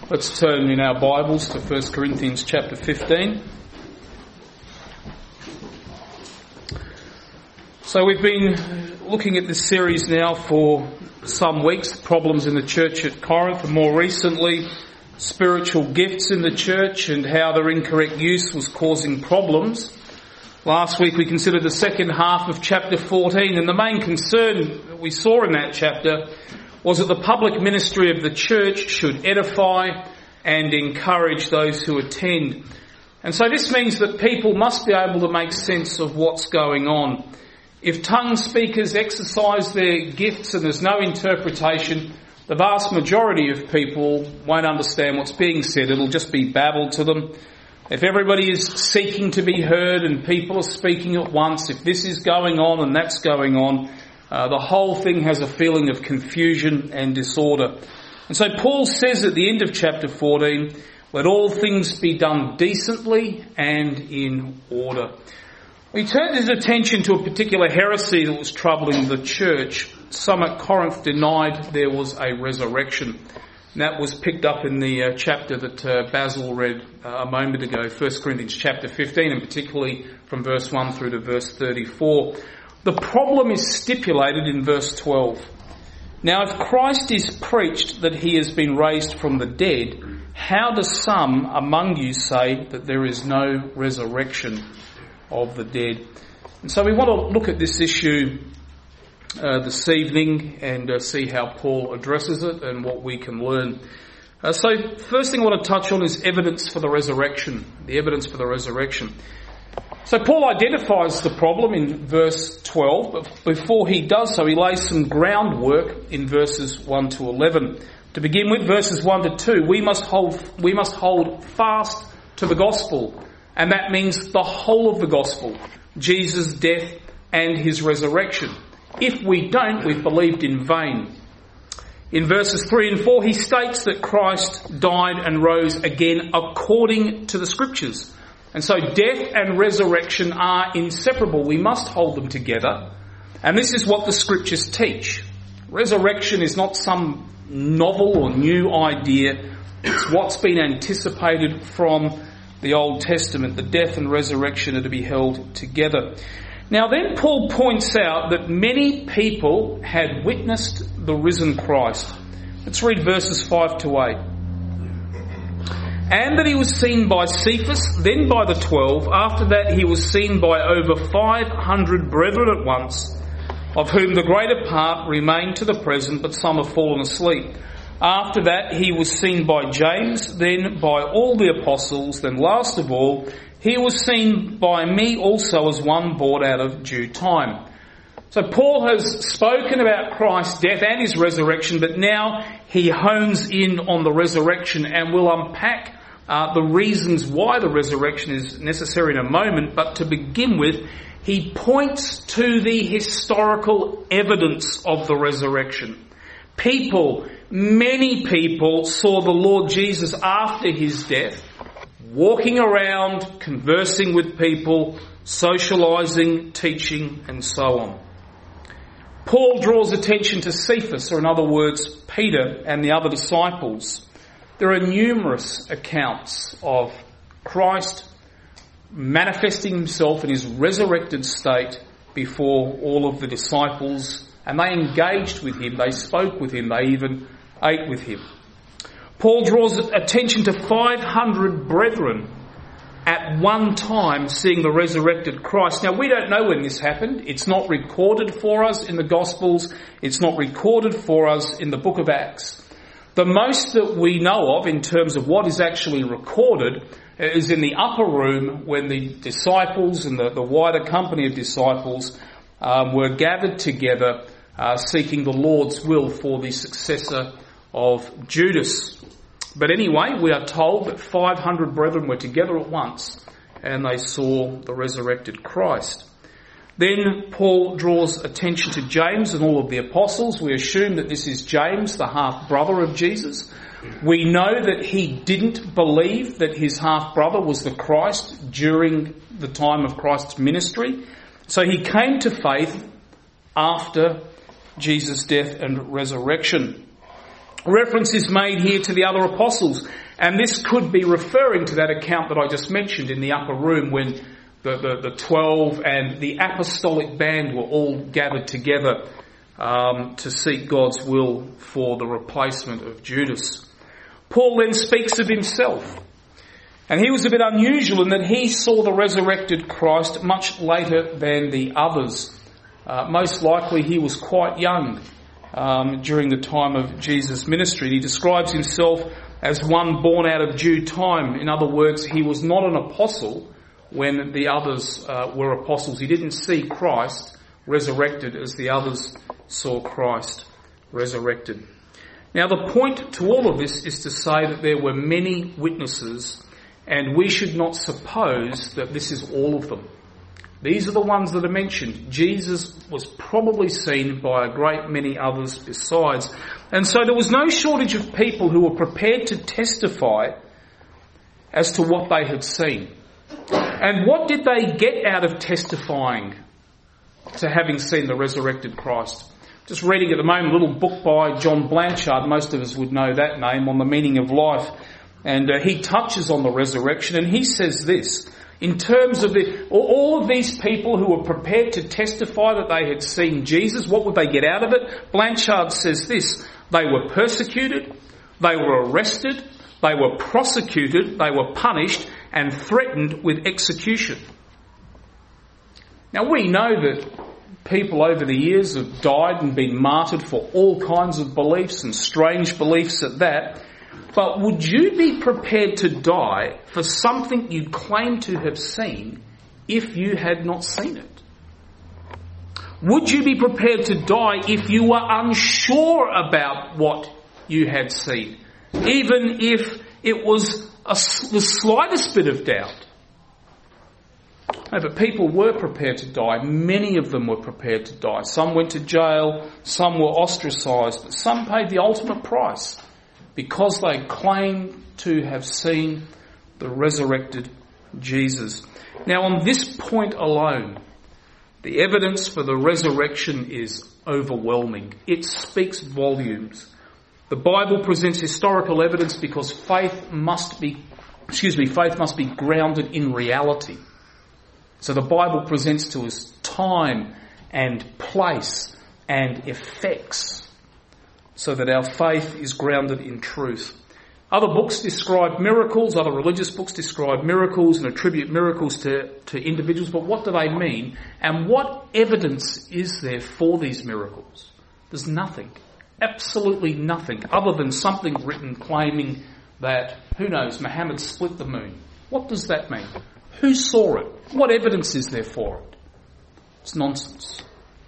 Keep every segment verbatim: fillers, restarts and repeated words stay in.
Let's turn in our Bibles to First Corinthians chapter fifteen. So we've been looking at this series now for some weeks, problems in the church at Corinth, and more recently, spiritual gifts in the church and how their incorrect use was causing problems. Last week we considered the second half of chapter fourteen, and the main concern that we saw in that chapter was that the public ministry of the church should edify and encourage those who attend. And so this means that people must be able to make sense of what's going on. If tongue speakers exercise their gifts and there's no interpretation, the vast majority of people won't understand what's being said. It'll just be babbled to them. If everybody is seeking to be heard and people are speaking at once, if this is going on and that's going on, Uh, the whole thing has a feeling of confusion and disorder. And so Paul says at the end of chapter fourteen, let all things be done decently and in order. We turned his attention to a particular heresy that was troubling the church. Some at Corinth denied there was a resurrection. And that was picked up in the uh, chapter that uh, Basil read uh, a moment ago, First Corinthians chapter fifteen, and particularly from verse one through to verse thirty-four. The problem is stipulated in verse twelve. Now, if Christ is preached that he has been raised from the dead, how do some among you say that there is no resurrection of the dead? And so we want to look at this issue uh, this evening and uh, see how Paul addresses it and what we can learn. Uh, so first thing I want to touch on is evidence for the resurrection, the evidence for the resurrection. So Paul identifies the problem in verse twelve, but before he does so, he lays some groundwork in verses one to eleven. To begin with, verses one to two, we must hold, we must hold fast to the gospel, and that means the whole of the gospel, Jesus' death and his resurrection. If we don't, we've believed in vain. In verses three and four, he states that Christ died and rose again according to the scriptures. And so death and resurrection are inseparable. We must hold them together. And this is what the scriptures teach. Resurrection is not some novel or new idea. It's what's been anticipated from the Old Testament. The death and resurrection are to be held together. Now then Paul points out that many people had witnessed the risen Christ. Let's read verses five to eight. And that he was seen by Cephas, then by the twelve. After that he was seen by over five hundred brethren at once, of whom the greater part remain to the present, but some have fallen asleep. After that he was seen by James, then by all the apostles, then last of all he was seen by me also as one brought out of due time. So Paul has spoken about Christ's death and his resurrection, but now he hones in on the resurrection, and will unpack uh, the reasons why the resurrection is necessary in a moment. But to begin with, he points to the historical evidence of the resurrection. People, many people saw the Lord Jesus after his death, walking around, conversing with people, socialising, teaching, and so on. Paul draws attention to Cephas, or in other words, Peter and the other disciples. There are numerous accounts of Christ manifesting himself in his resurrected state before all of the disciples, and they engaged with him, they spoke with him, they even ate with him. Paul draws attention to five hundred brethren at one time seeing the resurrected Christ. Now, we don't know when this happened. It's not recorded for us in the Gospels. It's not recorded for us in the book of Acts. The most that we know of in terms of what is actually recorded is in the upper room when the disciples and the, the wider company of disciples um, were gathered together uh, seeking the Lord's will for the successor of Judas. But anyway, we are told that five hundred brethren were together at once and they saw the resurrected Christ. Then Paul draws attention to James and all of the apostles. We assume that this is James, the half-brother of Jesus. We know that he didn't believe that his half-brother was the Christ during the time of Christ's ministry. So he came to faith after Jesus' death and resurrection. Reference is made here to the other apostles, and this could be referring to that account that I just mentioned in the upper room when the, the, the twelve and the apostolic band were all gathered together um, to seek God's will for the replacement of Judas. Paul then speaks of himself, and he was a bit unusual in that he saw the resurrected Christ much later than the others. Uh, most likely he was quite young Um, during the time of Jesus' ministry. He describes himself as one born out of due time. In other words, he was not an apostle when the others uh, were apostles. He didn't see Christ resurrected as the others saw Christ resurrected. Now, the point to all of this is to say that there were many witnesses, and we should not suppose that this is all of them. These are the ones that are mentioned. Jesus was probably seen by a great many others besides. And so there was no shortage of people who were prepared to testify as to what they had seen. And what did they get out of testifying to having seen the resurrected Christ? Just reading at the moment a little book by John Blanchard, most of us would know that name, on the meaning of life. And uh, he touches on the resurrection, and he says this: in terms of the, all of these people who were prepared to testify that they had seen Jesus, what would they get out of it? Blanchard says this: they were persecuted, they were arrested, they were prosecuted, they were punished and threatened with execution. Now, we know that people over the years have died and been martyred for all kinds of beliefs, and strange beliefs at that. But would you be prepared to die for something you claim to have seen if you had not seen it? Would you be prepared to die if you were unsure about what you had seen, even if it was a, the slightest bit of doubt? No, but people were prepared to die. Many of them were prepared to die. Some went to jail, some were ostracised, but some paid the ultimate price, because they claim to have seen the resurrected Jesus. Now, on this point alone, the evidence for the resurrection is overwhelming. It speaks volumes. The Bible presents historical evidence because faith must be, excuse me, faith must be grounded in reality. So the Bible presents to us time and place and effects, so that our faith is grounded in truth. Other books describe miracles, other religious books describe miracles and attribute miracles to, to individuals, but what do they mean? And what evidence is there for these miracles? There's nothing, absolutely nothing, other than something written claiming that, who knows, Muhammad split the moon. What does that mean? Who saw it? What evidence is there for it? It's nonsense.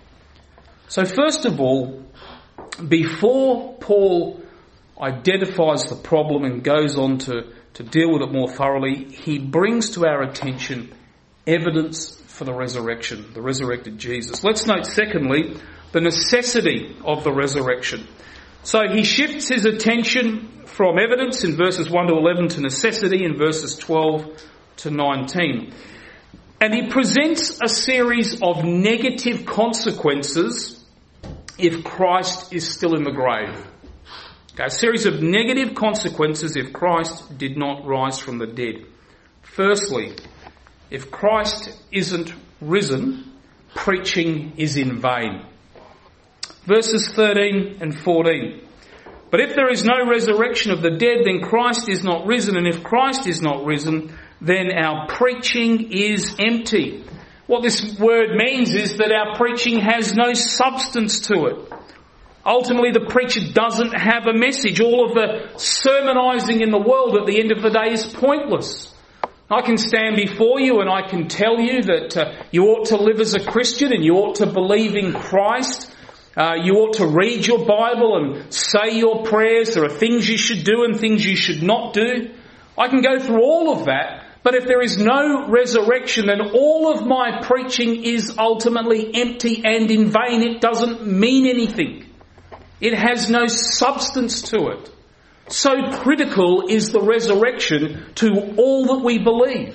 So first of all, before Paul identifies the problem and goes on to, to deal with it more thoroughly, he brings to our attention evidence for the resurrection, the resurrected Jesus. Let's note, secondly, the necessity of the resurrection. So he shifts his attention from evidence in verses one to eleven to necessity in verses twelve to nineteen. And he presents a series of negative consequences if Christ is still in the grave. Okay, a series of negative consequences if Christ did not rise from the dead. Firstly, if Christ isn't risen, preaching is in vain. Verses thirteen and fourteen. But if there is no resurrection of the dead, then Christ is not risen. And if Christ is not risen, then our preaching is empty. What this word means is that our preaching has no substance to it. Ultimately, the preacher doesn't have a message. All of the sermonising in the world at the end of the day is pointless. I can stand before you and I can tell you that uh, you ought to live as a Christian and you ought to believe in Christ. Uh, you ought to read your Bible and say your prayers. There are things you should do and things you should not do. I can go through all of that. But if there is no resurrection, then all of my preaching is ultimately empty and in vain. It doesn't mean anything. It has no substance to it. So critical is the resurrection to all that we believe.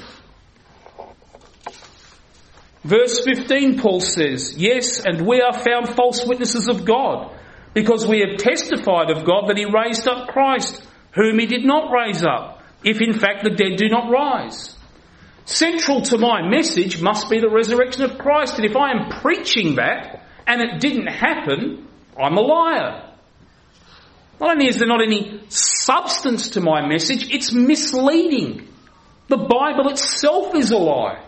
Verse fifteen, Paul says, yes, and we are found false witnesses of God, because we have testified of God that he raised up Christ, whom he did not raise up, if in fact the dead do not rise. Central to my message must be the resurrection of Christ, and if I am preaching that and it didn't happen, I'm a liar. Not only is there not any substance to my message, it's misleading. The Bible itself is a lie.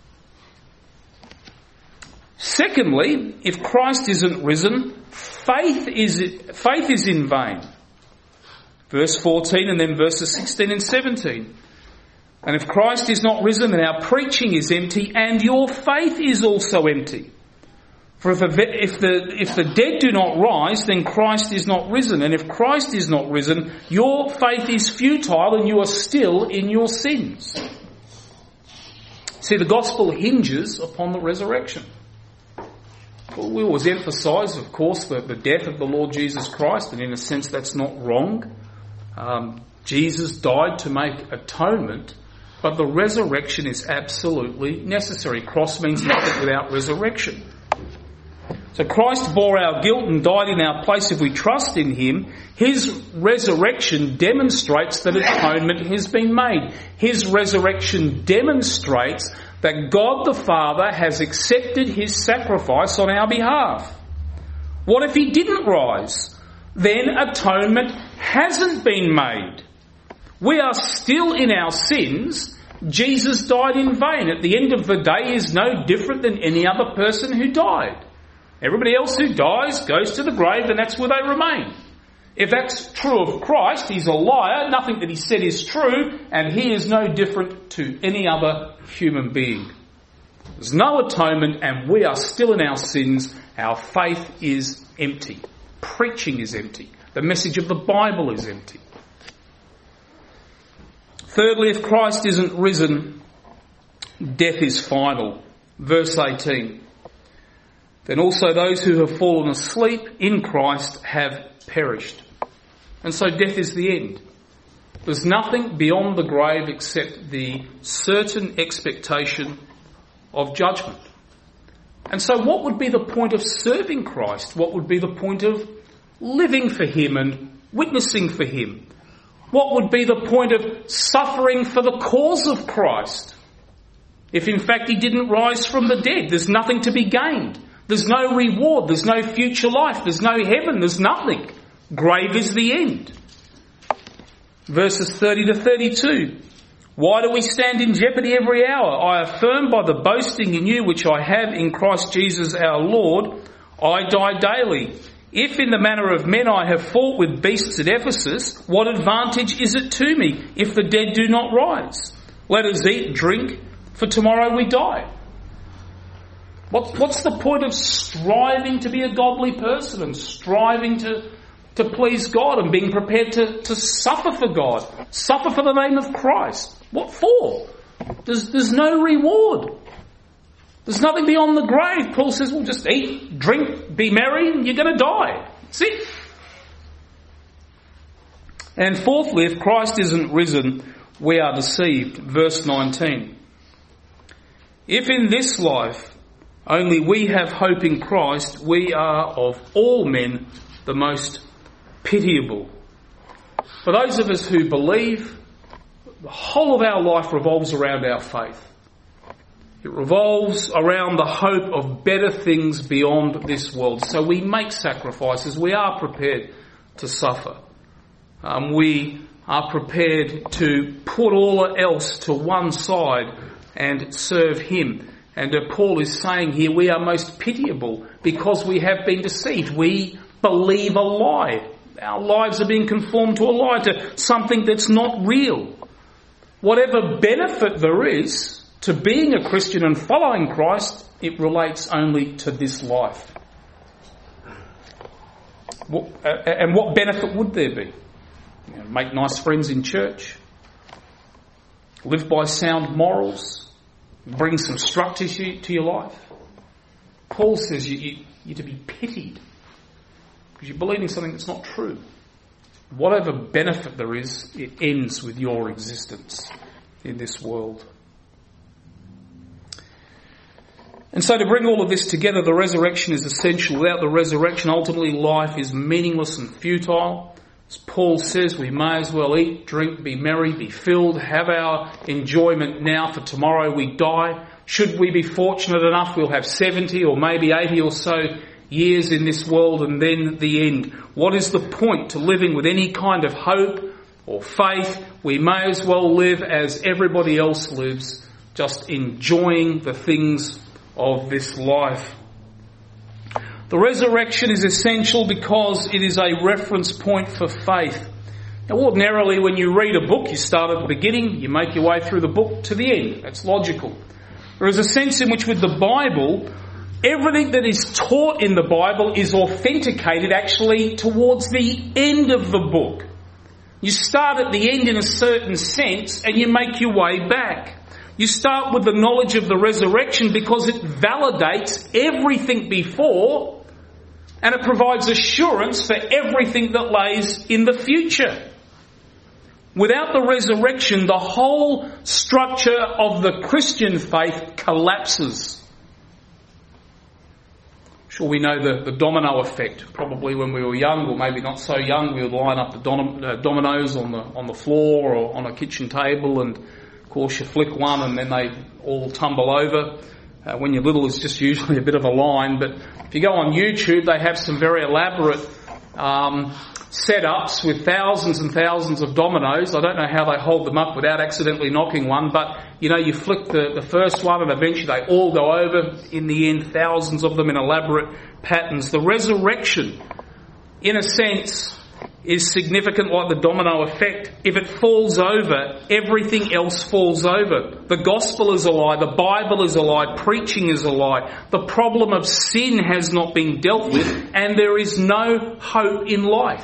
Secondly, if Christ isn't risen, faith is faith is in vain. Verse fourteen and then verses sixteen and seventeen. And if Christ is not risen, then our preaching is empty and your faith is also empty. For if the, if the, if the dead do not rise, then Christ is not risen. And if Christ is not risen, your faith is futile and you are still in your sins. See, the gospel hinges upon the resurrection. Well, we always emphasise, of course, the, the death of the Lord Jesus Christ, and in a sense that's not wrong. Um, Jesus died to make atonement, but the resurrection is absolutely necessary. Cross means nothing without resurrection. So Christ bore our guilt and died in our place if we trust in him. His resurrection demonstrates that atonement has been made. His resurrection demonstrates that God the Father has accepted his sacrifice on our behalf. What if he didn't rise? Then atonement hasn't been made. We are still in our sins. Jesus died in vain. At the end of the day, he is no different than any other person who died. Everybody else who dies goes to the grave and that's where they remain. If that's true of Christ, he's a liar. Nothing that he said is true, and he is no different to any other human being. There's no atonement and we are still in our sins. Our faith is empty. Preaching is empty. The message of the Bible is empty. Thirdly, if Christ isn't risen, death is final. Verse eighteen. Then also those who have fallen asleep in Christ have perished. And so death is the end. There's nothing beyond the grave except the certain expectation of judgment. And so what would be the point of serving Christ? What would be the point of living for him and witnessing for him? What would be the point of suffering for the cause of Christ? If in fact he didn't rise from the dead, there's nothing to be gained. There's no reward, there's no future life, there's no heaven, there's nothing. Grave is the end. Verses thirty to thirty-two. Why do we stand in jeopardy every hour? I affirm by the boasting in you which I have in Christ Jesus our Lord, I die daily. If in the manner of men I have fought with beasts at Ephesus, what advantage is it to me if the dead do not rise? Let us eat, drink, for tomorrow we die. What, what's the point of striving to be a godly person and striving to, to please God and being prepared to, to suffer for God, suffer for the name of Christ? What for? There's, there's no reward. There's nothing beyond the grave. Paul says, well, just eat, drink, be merry, and you're going to die. That's it. And fourthly, if Christ isn't risen, we are deceived. Verse nineteen. If in this life only we have hope in Christ, we are of all men the most pitiable. For those of us who believe, the whole of our life revolves around our faith. It revolves around the hope of better things beyond this world. So we make sacrifices. We are prepared to suffer. Um, we are prepared to put all else to one side and serve him. And uh, Paul is saying here we are most pitiable because we have been deceived. We believe a lie. Our lives are being conformed to a lie, to something that's not real. Whatever benefit there is to being a Christian and following Christ, it relates only to this life. What, uh, and what benefit would there be? You know, make nice friends in church, live by sound morals, bring some structure to your life. Paul says you, you, you're to be pitied because you're believing something that's not true. Whatever benefit there is, it ends with your existence in this world. And so to bring all of this together, the resurrection is essential. Without the resurrection, ultimately life is meaningless and futile. As Paul says, we may as well eat, drink, be merry, be filled, have our enjoyment now, for tomorrow we die. Should we be fortunate enough, we'll have seventy or maybe eighty or so years in this world and then the end. What is the point to living with any kind of hope or faith? We may as well live as everybody else lives, just enjoying the things of this life. The resurrection is essential because it is a reference point for faith. Now, ordinarily, when you read a book, you start at the beginning, you make your way through the book to the end. That's logical. There is a sense in which with the Bible, everything that is taught in the Bible is authenticated actually towards the end of the book. You start at the end in a certain sense and you make your way back. You start with the knowledge of the resurrection because it validates everything before and it provides assurance for everything that lays in the future. Without the resurrection, the whole structure of the Christian faith collapses. Sure, we know the, the domino effect. Probably when we were young, or maybe not so young, we would line up the dom- uh, dominoes on the on the floor or on a kitchen table, and of course you flick one and then they all tumble over. Uh, when you're little, it's just usually a bit of a line. But if you go on YouTube, they have some very elaborate um, setups with thousands and thousands of dominoes. I don't know how they hold them up without accidentally knocking one, but you know, you flick the, the first one and eventually they all go over. In the end, thousands of them in elaborate patterns. The resurrection, in a sense, is significant like the domino effect. If it falls over, everything else falls over. The gospel is a lie, the Bible is a lie, preaching is a lie. The problem of sin has not been dealt with, and there is no hope in life.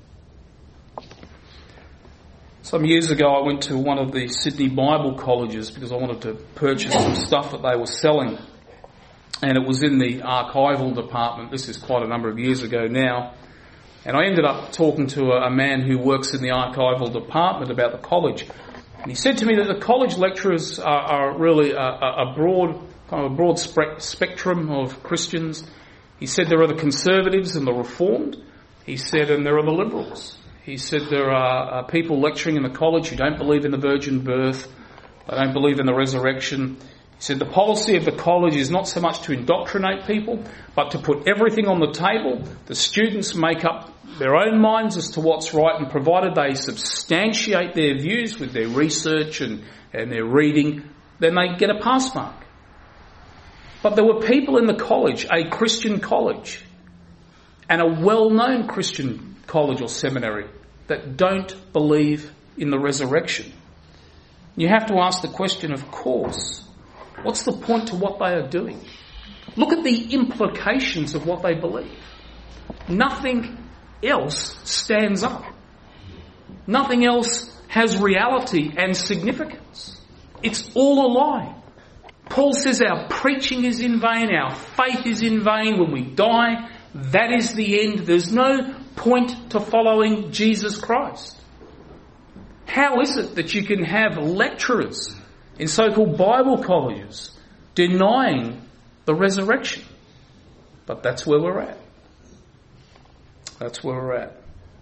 Some years ago I went to one of the Sydney Bible colleges because I wanted to purchase some stuff that they were selling. And it was in the archival department. This is quite a number of years ago now. And I ended up talking to a, a man who works in the archival department about the college. And he said to me that the college lecturers are, are really a, a broad, kind of a broad spe- spectrum of Christians. He said there are the conservatives and the reformed. He said, and there are the liberals. He said there are uh, people lecturing in the college who don't believe in the virgin birth. They don't believe in the resurrection. He said the policy of the college is not so much to indoctrinate people, but to put everything on the table. The students make up their own minds as to what's right, and provided they substantiate their views with their research and, and their reading, then they get a pass mark. But there were people in the college, a Christian college, and a well-known Christian college or seminary, that don't believe in the resurrection. You have to ask the question, of course, what's the point to what they are doing? Look at the implications of what they believe. Nothing else stands up. Nothing else has reality and significance. It's all a lie. Paul says our preaching is in vain, our faith is in vain. When we die, that is the end. There's no point to following Jesus Christ. How is it that you can have lecturers in so-called Bible colleges denying the resurrection? But that's where we're at. That's where we're at.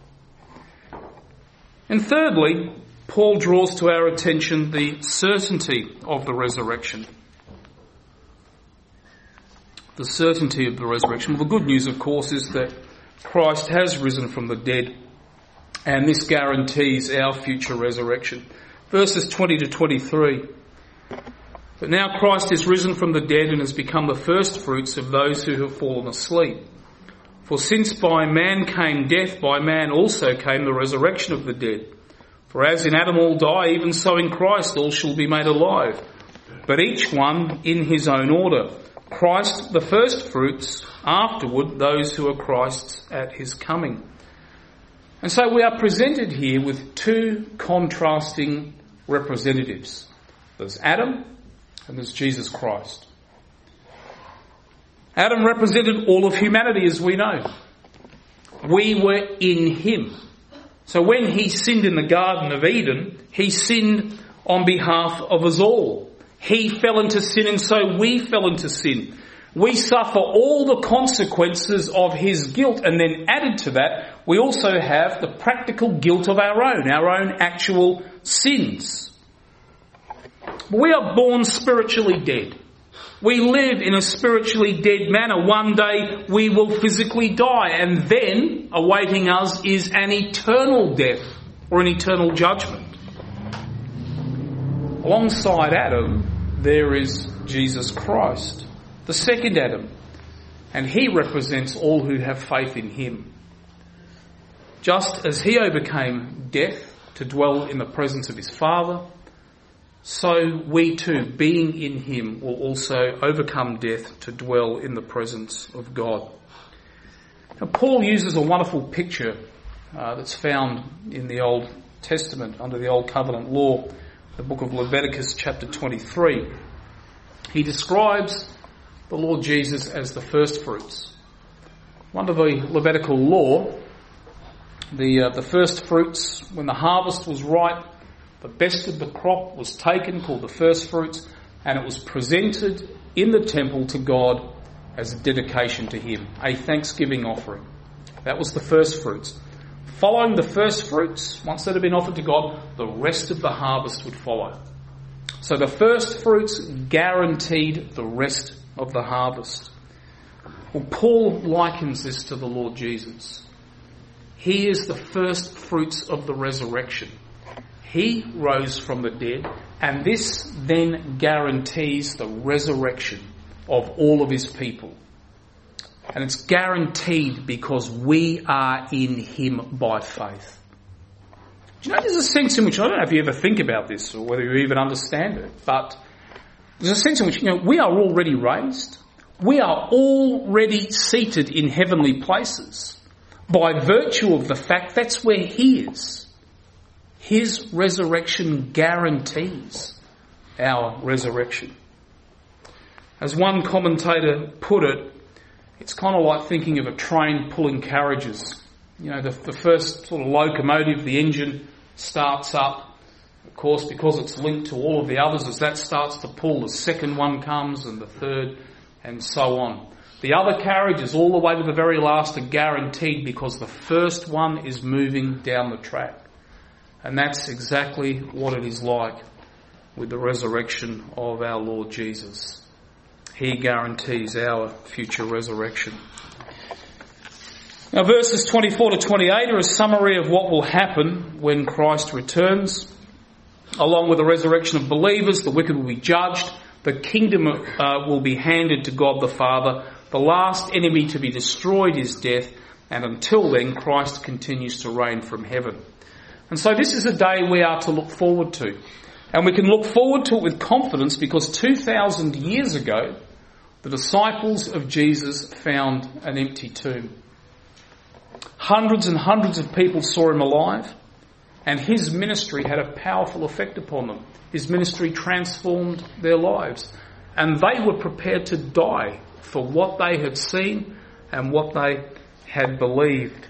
And thirdly, Paul draws to our attention the certainty of the resurrection. The certainty of the resurrection. Well, the good news, of course, is that Christ has risen from the dead, and this guarantees our future resurrection. Verses twenty to twenty-three. But now Christ is risen from the dead and has become the first fruits of those who have fallen asleep. For since by man came death, by man also came the resurrection of the dead. For as in Adam all die, even so in Christ all shall be made alive, but each one in his own order. Christ the first fruits, afterward those who are Christ's at his coming. And so we are presented here with two contrasting representatives. There's Adam and there's Jesus Christ. Adam represented all of humanity, as we know. We were in him. So when he sinned in the Garden of Eden, he sinned on behalf of us all. He fell into sin and so we fell into sin. We suffer all the consequences of his guilt, and then added to that, we also have the practical guilt of our own, our own actual sins. We are born spiritually dead. We live in a spiritually dead manner. One day we will physically die, and then awaiting us is an eternal death or an eternal judgment. Alongside Adam, there is Jesus Christ, the second Adam, and he represents all who have faith in him. Just as he overcame death to dwell in the presence of his Father, so we too, being in him, will also overcome death to dwell in the presence of God. Now, Paul uses a wonderful picture uh, that's found in the Old Testament under the Old Covenant law, the book of Leviticus chapter twenty-three. He describes the Lord Jesus as the first fruits. Under the Levitical law, the uh, the first fruits, when the harvest was ripe, the best of the crop was taken, called the first fruits, and it was presented in the temple to God as a dedication to him, a thanksgiving offering. That was the first fruits. Following the first fruits, once that had been offered to God, the rest of the harvest would follow. So the first fruits guaranteed the rest of the harvest. Well, Paul likens this to the Lord Jesus. He is the first fruits of the resurrection. He rose from the dead, and this then guarantees the resurrection of all of his people. And it's guaranteed because we are in him by faith. Do you know, there's a sense in which, I don't know if you ever think about this or whether you even understand it, but there's a sense in which, you know, we are already raised. We are already seated in heavenly places by virtue of the fact that's where he is. His resurrection guarantees our resurrection. As one commentator put it, it's kind of like thinking of a train pulling carriages. You know, the, the first sort of locomotive, the engine starts up. Of course, because it's linked to all of the others, as that starts to pull, the second one comes and the third and so on. The other carriages all the way to the very last are guaranteed because the first one is moving down the track. And that's exactly what it is like with the resurrection of our Lord Jesus. He guarantees our future resurrection. Now, verses twenty-four to twenty-eight are a summary of what will happen when Christ returns. Along with the resurrection of believers, the wicked will be judged, the kingdom uh, will be handed to God the Father, the last enemy to be destroyed is death, and until then, Christ continues to reign from heaven. And so this is a day we are to look forward to. And we can look forward to it with confidence because two thousand years ago, the disciples of Jesus found an empty tomb. Hundreds and hundreds of people saw him alive, and his ministry had a powerful effect upon them. His ministry transformed their lives, and they were prepared to die for what they had seen and what they had believed.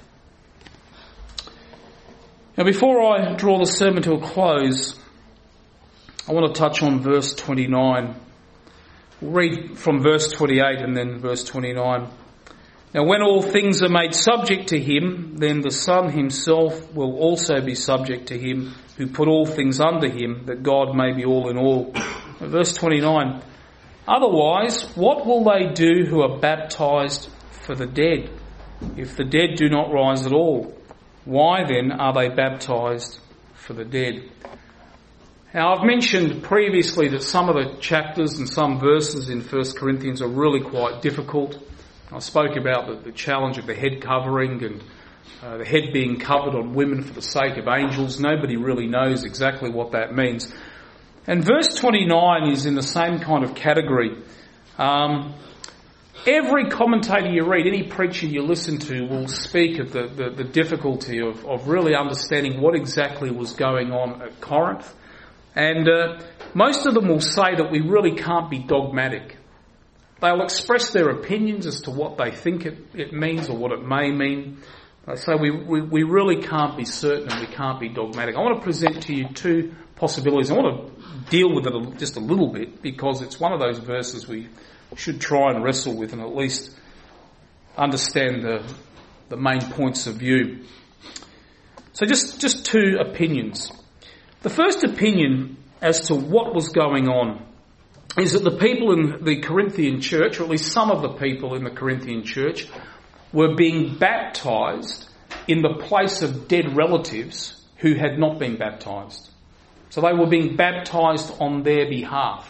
Now, before I draw the sermon to a close, I want to touch on verse twenty-nine. We'll read from verse twenty-eight and then verse twenty-nine. Now, when all things are made subject to him, then the Son himself will also be subject to him who put all things under him, that God may be all in all. Verse twenty-nine. Otherwise, what will they do who are baptized for the dead, if the dead do not rise at all? Why then are they baptized for the dead? Now, I've mentioned previously that some of the chapters and some verses in First Corinthians are really quite difficult. I spoke about the, the challenge of the head covering and uh, the head being covered on women for the sake of angels. Nobody really knows exactly what that means. And verse twenty-nine is in the same kind of category. Um, every commentator you read, any preacher you listen to will speak of the, the, the difficulty of, of really understanding what exactly was going on at Corinth. And uh, most of them will say that we really can't be dogmatic. They'll express their opinions as to what they think it, it means or what it may mean. So we, we, we really can't be certain and we can't be dogmatic. I want to present to you two possibilities. I want to deal with it just a little bit because it's one of those verses we should try and wrestle with and at least understand the, the main points of view. So just, just two opinions. The first opinion as to what was going on is that the people in the Corinthian church, or at least some of the people in the Corinthian church, were being baptised in the place of dead relatives who had not been baptised. So they were being baptised on their behalf.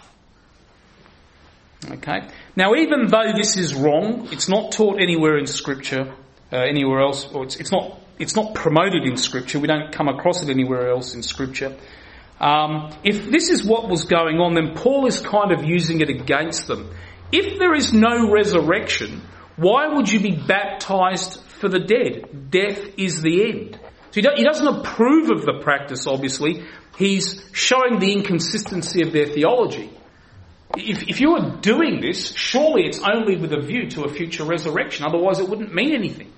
Okay. Now, even though this is wrong, it's not taught anywhere in Scripture, uh, anywhere else, or it's, it's not it's not promoted in Scripture. We don't come across it anywhere else in Scripture. Um, if this is what was going on, then Paul is kind of using it against them. If there is no resurrection, why would you be baptised for the dead? Death is the end. So he doesn't approve of the practice, obviously. He's showing the inconsistency of their theology. If, if you are doing this, surely it's only with a view to a future resurrection. Otherwise it wouldn't mean anything.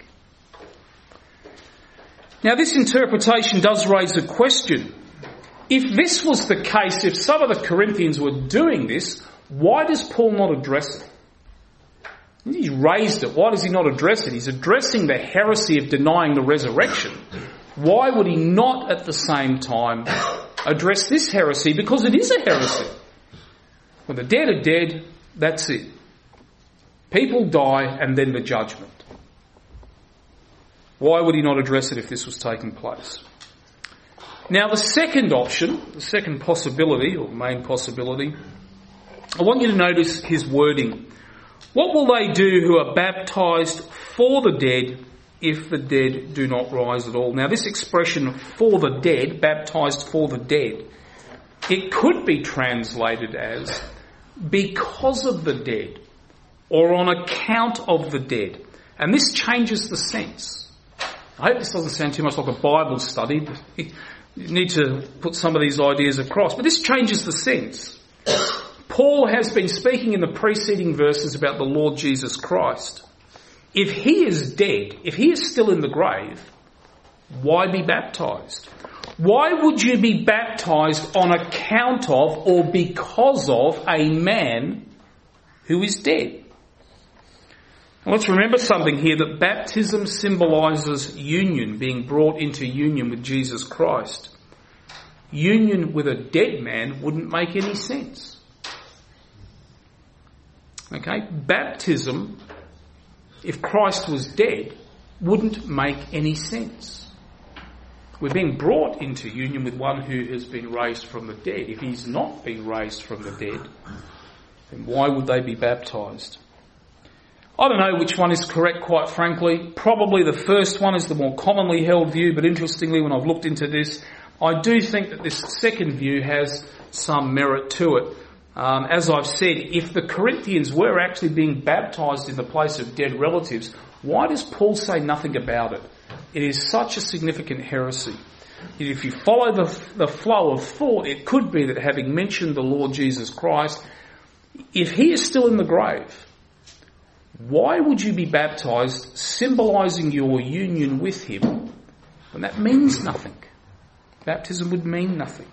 Now this interpretation does raise a question. If this was the case, if some of the Corinthians were doing this, why does Paul not address it? He's raised it. Why does he not address it? He's addressing the heresy of denying the resurrection. Why would he not at the same time address this heresy? Because it is a heresy. When the dead are dead, that's it. People die and then the judgment. Why would he not address it if this was taking place? Now the second option, the second possibility, or main possibility, I want you to notice his wording. What will they do who are baptised for the dead if the dead do not rise at all? Now this expression, for the dead, baptised for the dead, it could be translated as because of the dead or on account of the dead. And this changes the sense. I hope this doesn't sound too much like a Bible study, but you need to put some of these ideas across. But this changes the sense. Paul has been speaking in the preceding verses about the Lord Jesus Christ. If he is dead, if he is still in the grave, why be baptised? Why would you be baptised on account of or because of a man who is dead? And let's remember something here, that baptism symbolises union, being brought into union with Jesus Christ. Union with a dead man wouldn't make any sense. Okay, baptism, if Christ was dead, wouldn't make any sense. We're being brought into union with one who has been raised from the dead. If he's not been raised from the dead, then why would they be baptised? I don't know which one is correct, quite frankly. Probably the first one is the more commonly held view, but interestingly, when I've looked into this, I do think that this second view has some merit to it. Um, as I've said, if the Corinthians were actually being baptised in the place of dead relatives, why does Paul say nothing about it? It is such a significant heresy. If you follow the, the flow of thought, it could be that having mentioned the Lord Jesus Christ, if he is still in the grave, why would you be baptised symbolising your union with him when that means nothing? Baptism would mean nothing.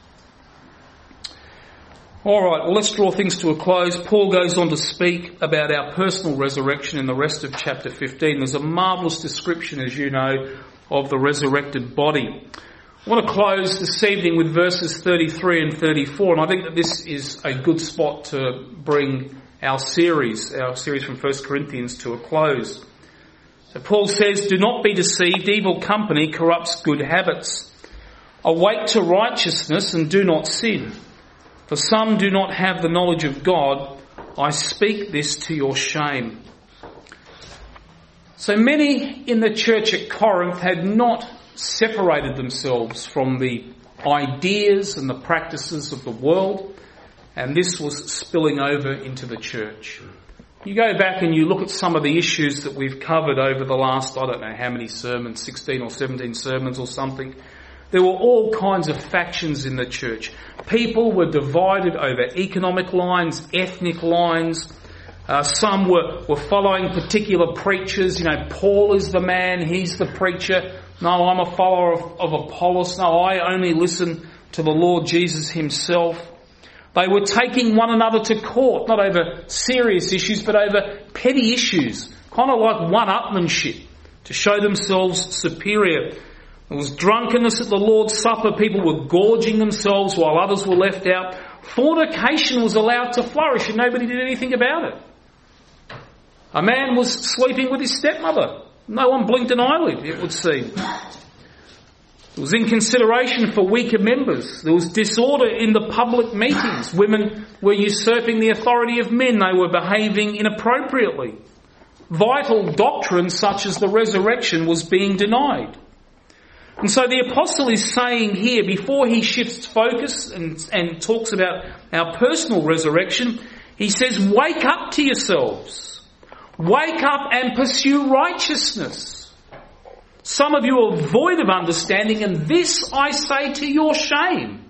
All right, well, let's draw things to a close. Paul goes on to speak about our personal resurrection in the rest of chapter fifteen. There's a marvellous description, as you know, of the resurrected body. I want to close this evening with verses thirty-three and thirty-four, and I think that this is a good spot to bring our series, our series from First Corinthians, to a close. So Paul says, "Do not be deceived, evil company corrupts good habits. Awake to righteousness and do not sin. For some do not have the knowledge of God. I speak this to your shame." So many in the church at Corinth had not separated themselves from the ideas and the practices of the world, and this was spilling over into the church. You go back and you look at some of the issues that we've covered over the last, I don't know how many sermons, sixteen or seventeen sermons or something. There were all kinds of factions in the church. People were divided over economic lines, ethnic lines. Uh, some were, were following particular preachers. You know, Paul is the man, he's the preacher. No, I'm a follower of, of Apollos. No, I only listen to the Lord Jesus himself. They were taking one another to court, not over serious issues, but over petty issues, kind of like one-upmanship, to show themselves superior. There was drunkenness at the Lord's Supper. People were gorging themselves while others were left out. Fornication was allowed to flourish and nobody did anything about it. A man was sleeping with his stepmother. No one blinked an eyelid, it would seem. There was inconsideration for weaker members. There was disorder in the public meetings. Women were usurping the authority of men. They were behaving inappropriately. Vital doctrine such as the resurrection was being denied. And so the apostle is saying here, before he shifts focus and, and talks about our personal resurrection, he says, wake up to yourselves. Wake up and pursue righteousness. Some of you are void of understanding, and this I say to your shame.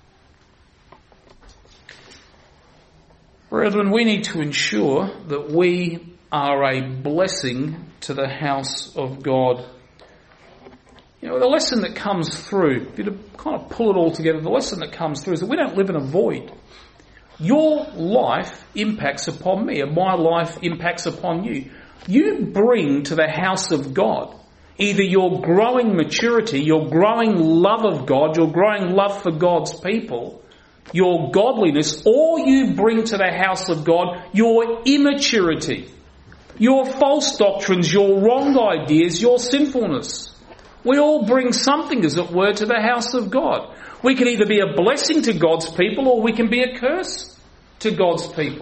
Brethren, we need to ensure that we are a blessing to the house of God. You know, the lesson that comes through, if you to kind of pull it all together, the lesson that comes through is that we don't live in a void. Your life impacts upon me, and my life impacts upon you. You bring to the house of God either your growing maturity, your growing love of God, your growing love for God's people, your godliness, or you bring to the house of God your immaturity, your false doctrines, your wrong ideas, your sinfulness. We all bring something, as it were, to the house of God. We can either be a blessing to God's people or we can be a curse to God's people.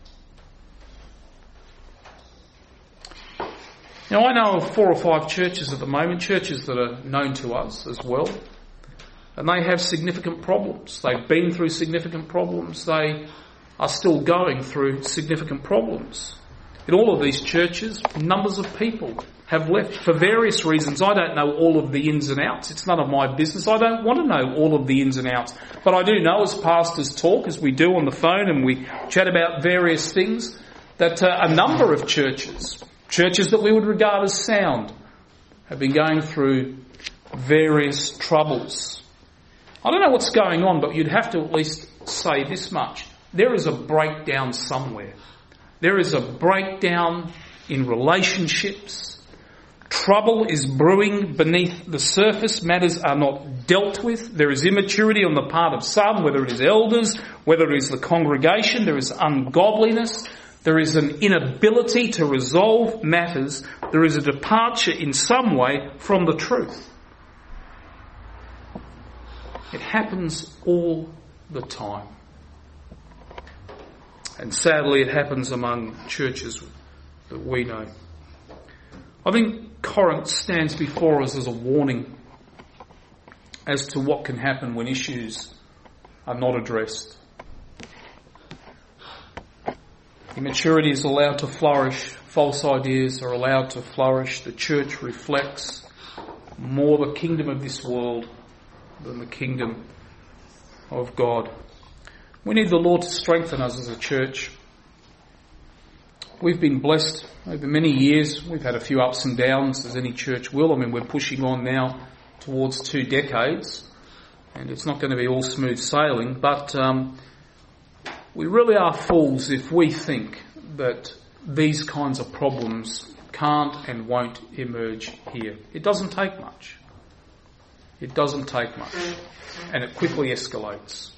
Now, I know of four or five churches at the moment, churches that are known to us as well, and they have significant problems. They've been through significant problems. They are still going through significant problems. In all of these churches, numbers of people have left for various reasons. I don't know all of the ins and outs. It's none of my business. I don't want to know all of the ins and outs. But I do know, as pastors talk, as we do on the phone and we chat about various things, that uh, a number of churches, churches that we would regard as sound, have been going through various troubles. I don't know what's going on, but you'd have to at least say this much. There is a breakdown somewhere. There is a breakdown in relationships. Trouble is brewing beneath the surface. Matters are not dealt with. There is immaturity on the part of some, whether it is elders, whether it is the congregation. There is ungodliness. There is an inability to resolve matters. There is a departure in some way from the truth. It happens all the time. And sadly, it happens among churches that we know. I think Corinth stands before us as a warning as to what can happen when issues are not addressed. Immaturity is allowed to flourish. False ideas are allowed to flourish. The church reflects more the kingdom of this world than the kingdom of God. We need the Lord to strengthen us as a church. We've been blessed over many years. We've had a few ups and downs, as any church will. I mean, we're pushing on now towards two decades, and it's not going to be all smooth sailing, but um, we really are fools if we think that these kinds of problems can't and won't emerge here. It doesn't take much. It doesn't take much. And it quickly escalates.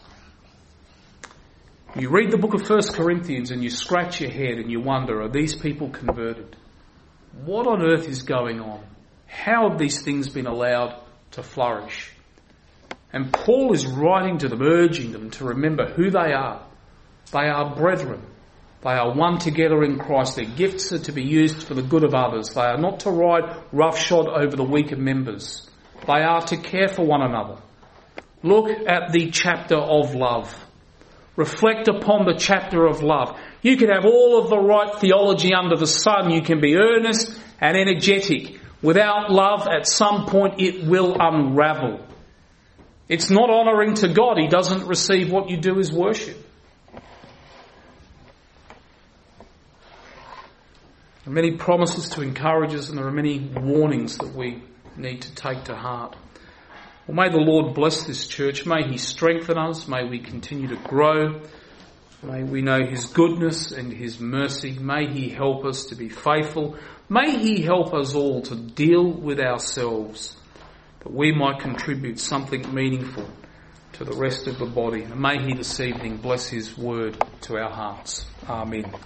You read the book of First Corinthians and you scratch your head and you wonder, are these people converted? What on earth is going on? How have these things been allowed to flourish? And Paul is writing to them, urging them to remember who they are. They are brethren. They are one together in Christ. Their gifts are to be used for the good of others. They are not to ride roughshod over the weaker members. They are to care for one another. Look at the chapter of love. Reflect upon the chapter of love. You can have all of the right theology under the sun. You can be earnest and energetic. Without love, at some point it will unravel. It's not honouring to God. He doesn't receive what you do as worship. There are many promises to encourage us, and there are many warnings that we need to take to heart. Well, may the Lord bless this church. May He strengthen us. May we continue to grow. May we know His goodness and His mercy. May He help us to be faithful. May He help us all to deal with ourselves, that we might contribute something meaningful to the rest of the body. And may He this evening bless His word to our hearts. Amen.